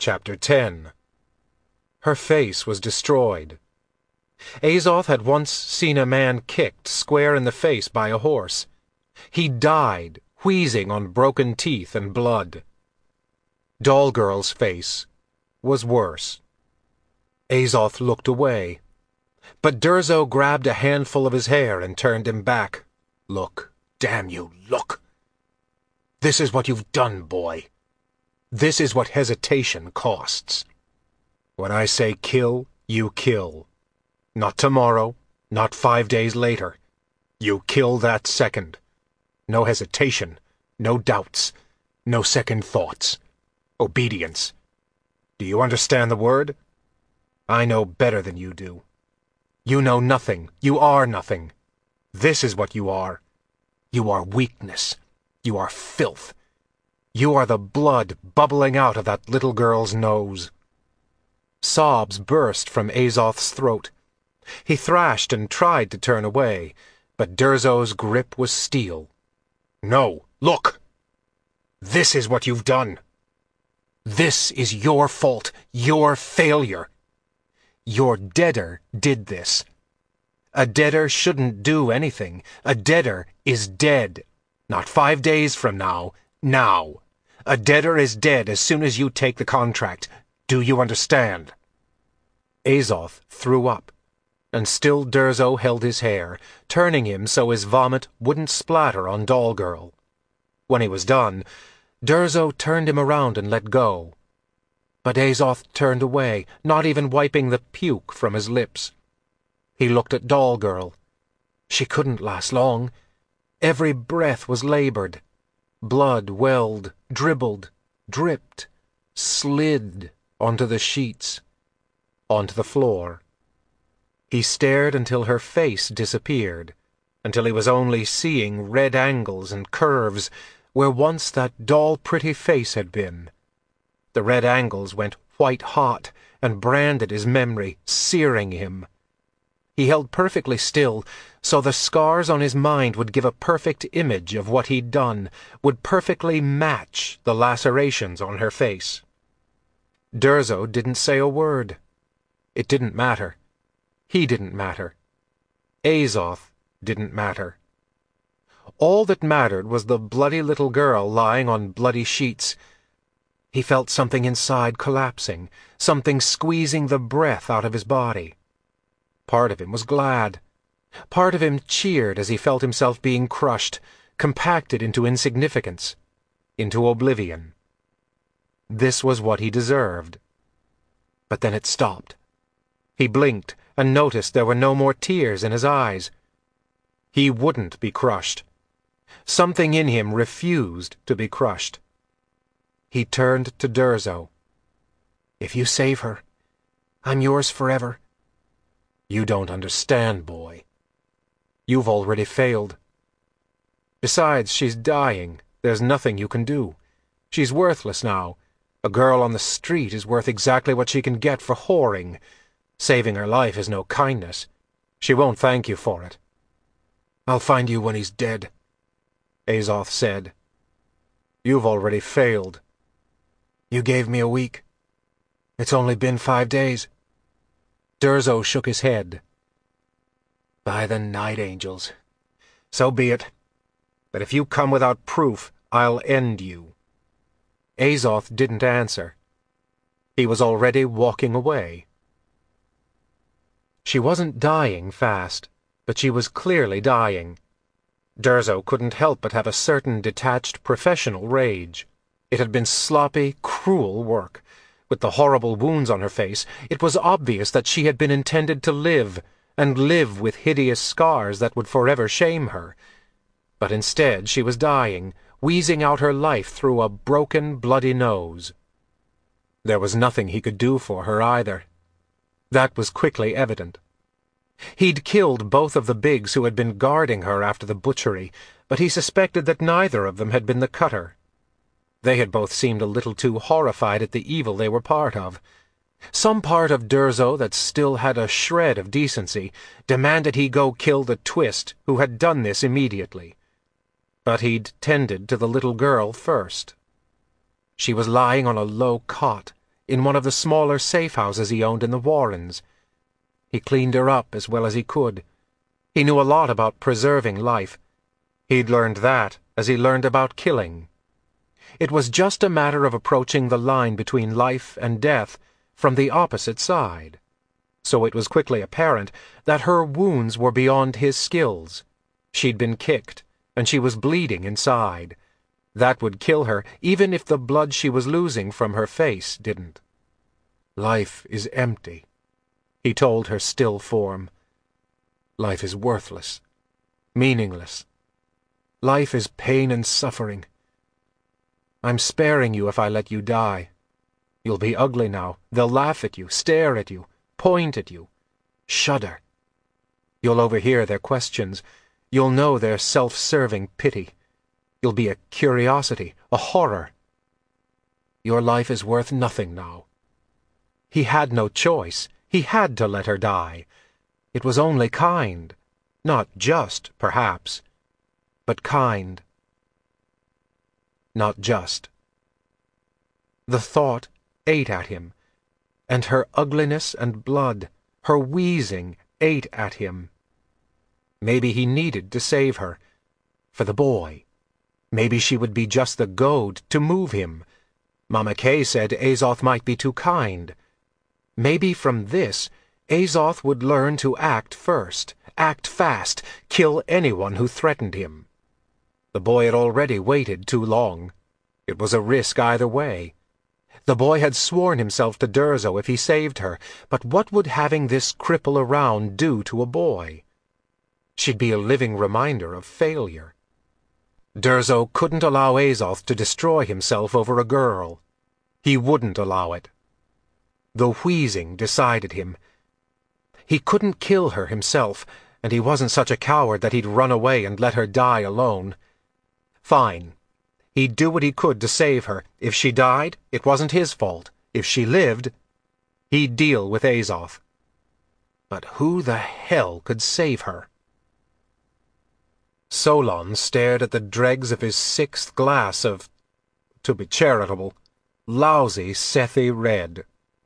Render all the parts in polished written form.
Chapter 10. Her face was destroyed. Azoth had once seen a man kicked square in the face by a horse. He died, wheezing on broken teeth and blood. Dollgirl's face was worse. Azoth looked away, but Durzo grabbed a handful of his hair and turned him back. "Look, damn you, look! This is what you've done, boy. This is what hesitation costs. When I say kill, you kill. Not tomorrow, not 5 days later. You kill that second. No hesitation, no doubts, no second thoughts. Obedience. Do you understand the word? I know better than you do. You know nothing. You are nothing. This is what you are. You are weakness. You are filth. You are the blood bubbling out of that little girl's nose." Sobs burst from Azoth's throat. He thrashed and tried to turn away, but Durzo's grip was steel. "No, look! This is what you've done. This is your fault, your failure. Your deader did this. A deader shouldn't do anything. A deader is dead. Not 5 days from now. Now. A deader is dead as soon as you take the contract. Do you understand?" Azoth threw up, and still Durzo held his hair, turning him so his vomit wouldn't splatter on Dollgirl. When he was done, Durzo turned him around and let go. But Azoth turned away, not even wiping the puke from his lips. He looked at Dollgirl. She couldn't last long. Every breath was labored. Blood welled, dribbled, dripped, slid onto the sheets, onto the floor. He stared until her face disappeared, until he was only seeing red angles and curves where once that doll-pretty face had been. The red angles went white-hot and branded his memory, searing him. He held perfectly still, so the scars on his mind would give a perfect image of what he'd done, would perfectly match the lacerations on her face. Durzo didn't say a word. It didn't matter. He didn't matter. Azoth didn't matter. All that mattered was the bloody little girl lying on bloody sheets. He felt something inside collapsing, something squeezing the breath out of his body. Part of him was glad. Part of him cheered as he felt himself being crushed, compacted into insignificance, into oblivion. This was what he deserved. But then it stopped. He blinked and noticed there were no more tears in his eyes. He wouldn't be crushed. Something in him refused to be crushed. He turned to Durzo. "If you save her, I'm yours forever." "You don't understand, boy. You've already failed. Besides, she's dying. There's nothing you can do. She's worthless now. A girl on the street is worth exactly what she can get for whoring. Saving her life is no kindness. She won't thank you for it." "I'll find you when he's dead," Azoth said. "You've already failed." "You gave me a week. It's only been 5 days. Durzo shook his head. "By the Night Angels. So be it. But if you come without proof, I'll end you." Azoth didn't answer. He was already walking away. She wasn't dying fast, but she was clearly dying. Durzo couldn't help but have a certain detached professional rage. It had been sloppy, cruel work. With the horrible wounds on her face, it was obvious that she had been intended to live, and live with hideous scars that would forever shame her. But instead she was dying, wheezing out her life through a broken, bloody nose. There was nothing he could do for her either. That was quickly evident. He'd killed both of the Biggs who had been guarding her after the butchery, but he suspected that neither of them had been the cutter. They had both seemed a little too horrified at the evil they were part of. Some part of Durzo that still had a shred of decency demanded he go kill the twist who had done this immediately. But he'd tended to the little girl first. She was lying on a low cot, in one of the smaller safe houses he owned in the Warrens. He cleaned her up as well as he could. He knew a lot about preserving life. He'd learned that as he learned about killing. It was just a matter of approaching the line between life and death from the opposite side. So it was quickly apparent that her wounds were beyond his skills. She'd been kicked, and she was bleeding inside. That would kill her, even if the blood she was losing from her face didn't. "Life is empty," he told her still form. "Life is worthless, meaningless. Life is pain and suffering. I'm sparing you if I let you die. You'll be ugly now. They'll laugh at you, stare at you, point at you, shudder. You'll overhear their questions. You'll know their self-serving pity. You'll be a curiosity, a horror. Your life is worth nothing now." He had no choice. He had to let her die. It was only kind. Not just, perhaps, but kind. Not just. The thought ate at him, and her ugliness and blood, her wheezing, ate at him. Maybe he needed to save her. For the boy. Maybe she would be just the goad to move him. Mama Kay said Azoth might be too kind. Maybe from this, Azoth would learn to act first, act fast, kill anyone who threatened him. The boy had already waited too long. It was a risk either way. The boy had sworn himself to Durzo if he saved her, but what would having this cripple around do to a boy? She'd be a living reminder of failure. Durzo couldn't allow Azoth to destroy himself over a girl. He wouldn't allow it. The wheezing decided him. He couldn't kill her himself, and he wasn't such a coward that he'd run away and let her die alone. Fine. He'd do what he could to save her. If she died, it wasn't his fault. If she lived, he'd deal with Azoth. But who the hell could save her? Solon stared at the dregs of his 6th glass of, to be charitable, lousy Sethi red.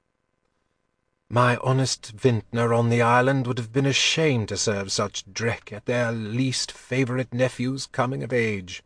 My honest vintner on the island would have been ashamed to serve such dreck at their least favourite nephew's coming of age.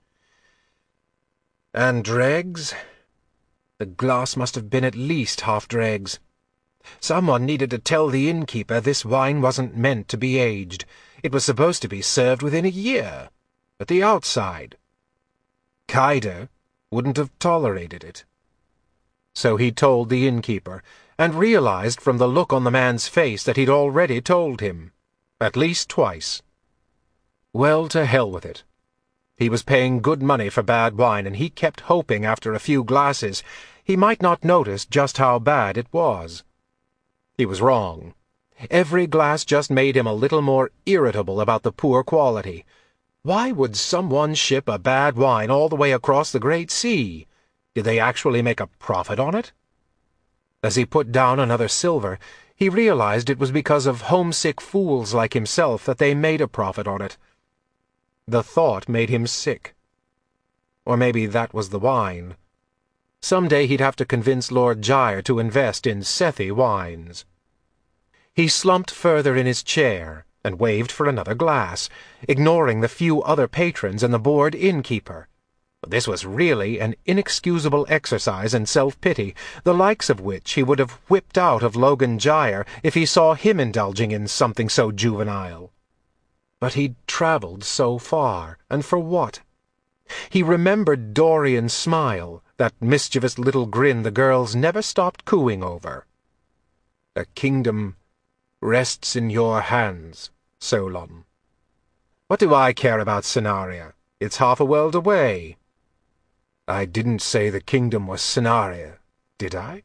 And dregs? The glass must have been at least half dregs. Someone needed to tell the innkeeper this wine wasn't meant to be aged. It was supposed to be served within a year, at the outside. Kaida wouldn't have tolerated it. So he told the innkeeper, and realized from the look on the man's face that he'd already told him. At least twice. Well, to hell with it. He was paying good money for bad wine, and he kept hoping after a few glasses he might not notice just how bad it was. He was wrong. Every glass just made him a little more irritable about the poor quality. Why would someone ship a bad wine all the way across the Great Sea? Did they actually make a profit on it? As he put down another silver, he realized it was because of homesick fools like himself that they made a profit on it. The thought made him sick. Or maybe that was the wine. Someday he'd have to convince Lord Gyre to invest in Sethi wines. He slumped further in his chair and waved for another glass, ignoring the few other patrons and the bored innkeeper. This was really an inexcusable exercise in self-pity, the likes of which he would have whipped out of Logan Gyre if he saw him indulging in something so juvenile. But he'd travelled so far, and for what? He remembered Dorian's smile, that mischievous little grin the girls never stopped cooing over. "The kingdom rests in your hands, Solon. What do I care about Cennaria? It's half a world away." "I didn't say the kingdom was Cennaria, did I?"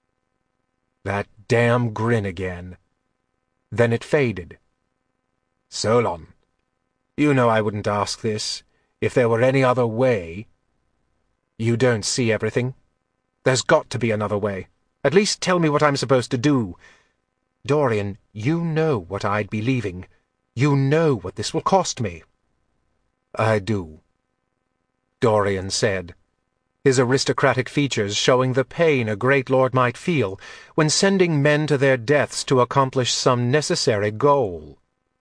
That damn grin again. Then it faded. "Solon, you know I wouldn't ask this if there were any other way." "You don't see everything. There's got to be another way. At least tell me what I'm supposed to do. Dorian, you know what I'd be leaving. You know what this will cost me." "I do," Dorian said. his aristocratic features showing the pain a great lord might feel when sending men to their deaths to accomplish some necessary goal.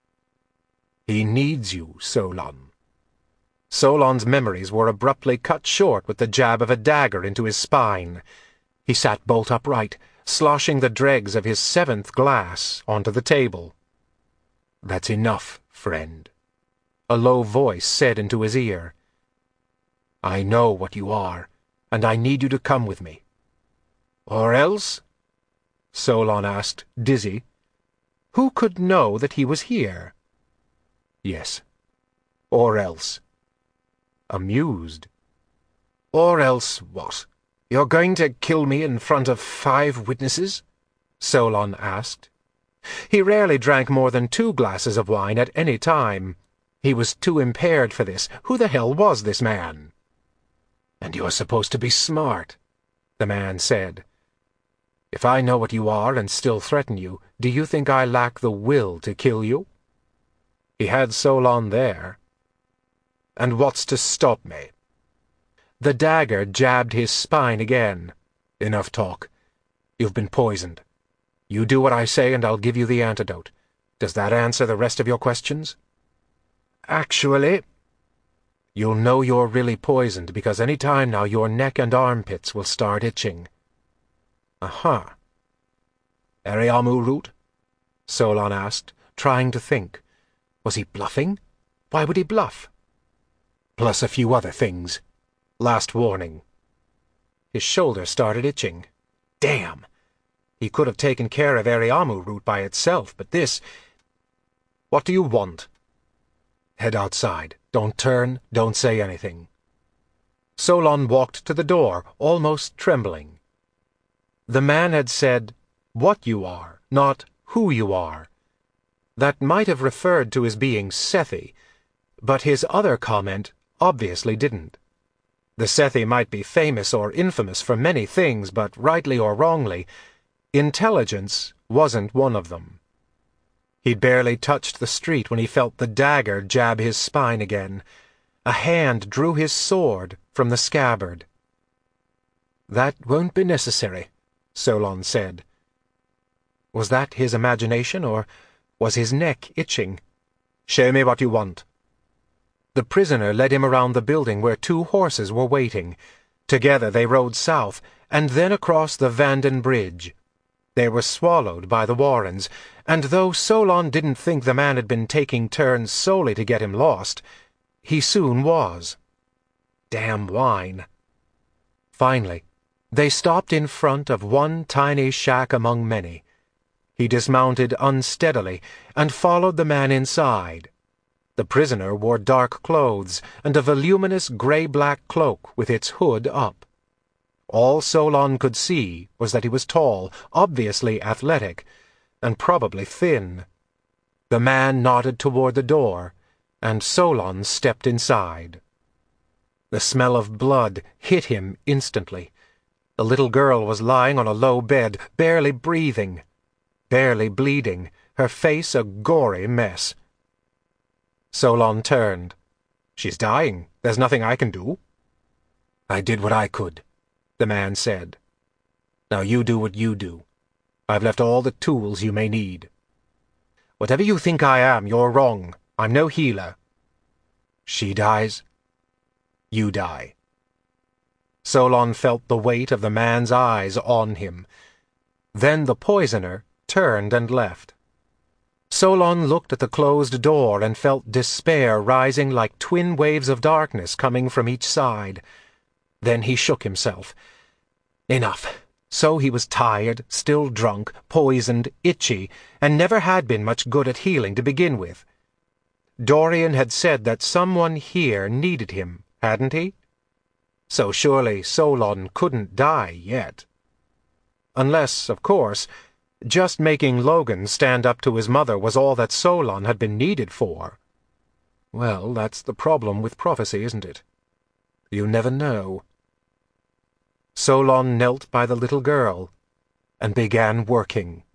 "He needs you, Solon." Solon's memories were abruptly cut short with the jab of a dagger into his spine. He sat bolt upright, sloshing the dregs of his 7th glass onto the table. "That's enough, friend," a low voice said into his ear. "I know what you are, and I need you to come with me." "Or else?" Solon asked, dizzy. Who could know that he was here? Yes. Or else. Amused. "Or else what? You're going to kill me in front of 5 witnesses?" Solon asked. He rarely drank more than 2 glasses of wine at any time. He was too impaired for this. Who the hell was this man? "And you're supposed to be smart," the man said. "If I know what you are and still threaten you, do you think I lack the will to kill you?" He had Solon there. "And what's to stop me?" The dagger jabbed his spine again. "Enough talk. You've been poisoned. You do what I say and I'll give you the antidote. Does that answer the rest of your questions?" "Actually—" "You'll know you're really poisoned because any time now your neck and armpits will start itching." "Uh-huh." "Eriamu root?" Solon asked, trying to think. Was he bluffing? Why would he bluff? "Plus a few other things. Last warning." His shoulder started itching. Damn! He could have taken care of Eriamu root by itself, but this— "What do you want?" "Head outside. Don't turn, don't say anything." Solon walked to the door, almost trembling. The man had said, "what you are," not "who you are." That might have referred to his being Sethi, but his other comment obviously didn't. The Sethi might be famous or infamous for many things, but rightly or wrongly, intelligence wasn't one of them. He'd barely touched the street when he felt the dagger jab his spine again. A hand drew his sword from the scabbard. "That won't be necessary," Solon said. Was that his imagination, or was his neck itching? "Show me what you want." The prisoner led him around the building where 2 horses were waiting. Together they rode south, and then across the Vanden Bridge. They were swallowed by the Warrens, and though Solon didn't think the man had been taking turns solely to get him lost, he soon was. Damn wine. Finally, they stopped in front of one tiny shack among many. He dismounted unsteadily and followed the man inside. The prisoner wore dark clothes and a voluminous gray-black cloak with its hood up. All Solon could see was that he was tall, obviously athletic, and probably thin. The man nodded toward the door, and Solon stepped inside. The smell of blood hit him instantly. The little girl was lying on a low bed, barely breathing, barely bleeding, her face a gory mess. Solon turned. "She's dying. There's nothing I can do." "I did what I could," the man said. "Now you do what you do. I've left all the tools you may need." "Whatever you think I am, you're wrong. I'm no healer." "She dies. You die." Solon felt the weight of the man's eyes on him. Then the poisoner turned and left. Solon looked at the closed door and felt despair rising like twin waves of darkness coming from each side. Then he shook himself. Enough. So he was tired, still drunk, poisoned, itchy, and never had been much good at healing to begin with. Dorian had said that someone here needed him, hadn't he? So surely Solon couldn't die yet. Unless, of course, just making Logan stand up to his mother was all that Solon had been needed for. Well, that's the problem with prophecy, isn't it? You never know. Solon knelt by the little girl and began working.